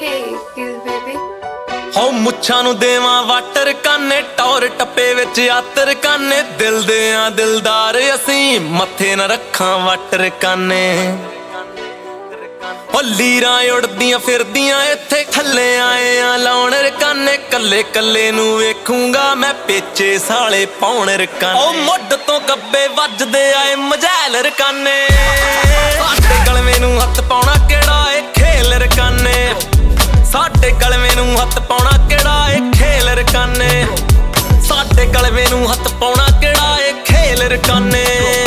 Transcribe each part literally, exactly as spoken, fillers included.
ਹੋ ਮੁੱਛਾਂ ਨੂੰ ਦੇਵਾਂ ਵਾਟਰ ਕਾਨੇ, ਟੌਰ ਟੱਪੇ ਵਿੱਚ ਆਤਰ ਕਾਨੇ, ਦਿਲ ਦੇ ਆ ਦਿਲਦਾਰ ਅਸੀਂ, ਮੱਥੇ ਨਾ ਰੱਖਾਂ ਵਾਟਰ ਕਾਨੇ। ਹੋ ਲੀਰਾਂ ਉੜਦੀਆਂ ਫਿਰਦੀਆਂ ਇੱਥੇ, ਥੱਲੇ ਆਏ ਆ ਲਾਉਣ ਰਕਾਨੇ, ਕੱਲੇ ਕੱਲੇ ਨੂੰ ਵੇਖੂੰਗਾ ਮੈਂ ਪੇਚੇ ਸਾਲੇ ਪਾਉਣ ਰਕਾਨੇ। ਉਹ ਮੁੱਢ ਤੋਂ ਗੱਬੇ ਵੱਜਦੇ ਆਏ ਮਜੈਲ ਰਕਾਨੇ, ਸਾਡੇ ਗਲਵੇਂ ਨੂੰ ਹੱਥ ਪਾਉਣਾ ਕਿਹੜਾ ਏ ਖੇਲ ਰਕਾਨੇ, ਸਾਡੇ ਗਲਵੇਂ ਨੂੰ ਹੱਥ ਪਾਉਣਾ ਕਿਹੜਾ ਏ ਖੇਲ ਰਕਾਨੇ, ਸਾਡੇ ਗਲਵੇਂ ਨੂੰ ਹੱਥ ਪਾਉਣਾ ਕਿਹੜਾ ਏ ਖੇਲ ਰਕਾਨੇ।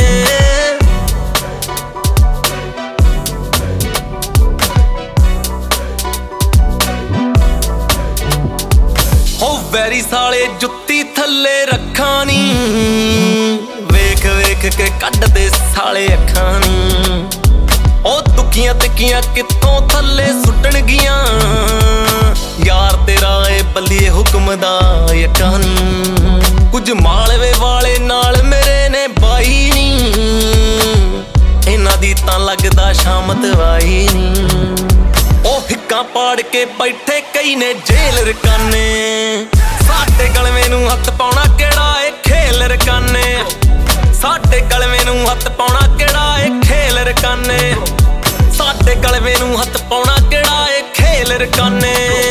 ਹੋ ਵੈਰੀ ਸਾਲੇ ਜੁੱਤੀ ਥੱਲੇ ਰੱਖਾਂ ਨੀ, ਵੇਖ ਵੇਖ ਕੇ ਕੱਢਦੇ ਸਾਲੇ ਅੱਖਾਂ ਨੀ। ਉਹ ਤੁਕੀਆਂ ਤਿੱਕੀਆਂ ਕਿੱਥੋਂ ਥੱਲੇ ਸੁੱਟਣਗੀਆਂ, ਯਾਰ ਤੇਰਾ ਏ ਬੱਲੀਏ ਹੁਕਮ ਦਾ ਯਕਾਨੀ। ਕੁਝ ਮਾਲਵੇ ਵਾਲੇ ਨਾਲ ਮੇਰੇ ਨੇ ਬਾਈ ਨੀ, ਇਹਨਾਂ ਦੀ ਤਾਂ ਲੱਗਦਾ ਸ਼ਾਮਤ ਵਾਈ ਨੀ। ਉਹ ਹਿੱਕਾਂ ਪਾੜ ਕੇ ਬੈਠੇ ਕਈ ਨੇ ਜੇਲ ਰਕਾਨੇ, ਸਾਡੇ ਗਲਵੇਂ ਨੂੰ ਹੱਥ ਪਾਉਣਾ ਕਿਹੜਾ ਏ ਖੇਲ ਰਕਾਨੇ, ਸਾਡੇ ਗਲਵੇਂ ਨੂੰ ਹੱਥ ਪਾਉਣਾ ਕਿਹੜਾ ਏ ਖੇਲ ਰਕਾਨੇ, ਸਾਡੇ ਗਲਵੇਂ ਨੂੰ ਹੱਥ ਪਾਉਣਾ ਕਿਹੜਾ ਏ ਖੇਲ ਰਕਾਨੇ।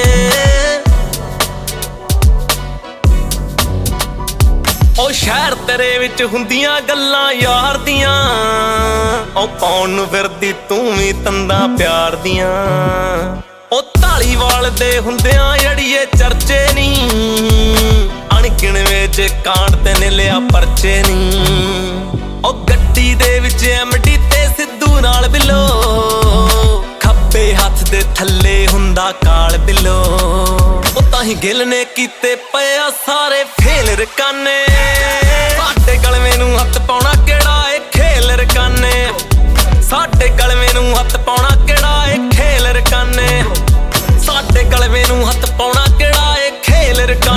ਉਹ ਸ਼ਹਿਰ ਤੇਰੇ ਵਿੱਚ ਹੁੰਦੀਆਂ ਗੱਲਾਂ ਯਾਰ ਦੀਆਂ, ਉਹ ਪਾਉਣ ਨੂੰ ਫਿਰਦੀ ਤੂੰ ਵੀ ਤੰਦਾਂ ਪਿਆਰ ਦੀਆਂ। ਉਹ ਧਾਲੀਵਾਲ ਦੇ ਹੁੰਦਿਆਂ ਅੜੀਏ ਚਰਚੇ ਨੀ, ਅਣਗਿਣਵੇਂ ਜੇ ਕਾਂਡ ਤੇ ਨੇ ਲਿਆ ਪਰਚੇ ਨੀ। ਉਹ ਗੱਡੀ ਦੇ ਵਿੱਚ ਐਮਡੀ ਤੇ ਸਿੱਧੂ ਨਾਲ ਬਿੱਲੋ, ਖੱਬੇ ਹੱਥ ਦੇ ਥੱਲੇ ਹੁੰਦਾ ਕਾਲ ਬਿੱਲੋ। ਉਹ ਤਾਂ ਹੀ ਗਿੱਲ ਨੇ ਕੀਤੇ ਪਿਆ ਸਾਰੇ ਫੇਲ ਰਕਾਨੇ, ਸਾਡੇ ਗਲਵੇਂ ਨੂੰ ਹੱਥ ਪਾਉਣਾ ਕਿਹੜਾ ਏ ਖੇਲ ਰਕਾਨੇ, ਸਾਡੇ ਗਲਵੇਂ ਨੂੰ ਹੱਥ ਪਾਉਣਾ ਕਿਹੜਾ ਏ ਖੇਲ ਰਕਾਨੇ, ਸਾਡੇ ਗਲਵੇਂ ਨੂੰ ਹੱਥ ਪਾਉਣਾ ਕਿਹੜਾ ਏ ਖੇਲ ਰਕਾਨੇ।